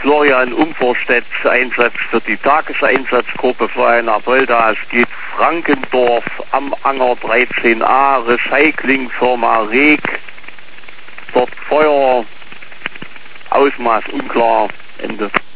Florian Umvorstedt, Einsatz für die Tageseinsatzgruppe Florian Apolda. Es geht Frankendorf am Anger 13a, Recyclingfirma Reg. Dort Feuer, Ausmaß unklar, Ende.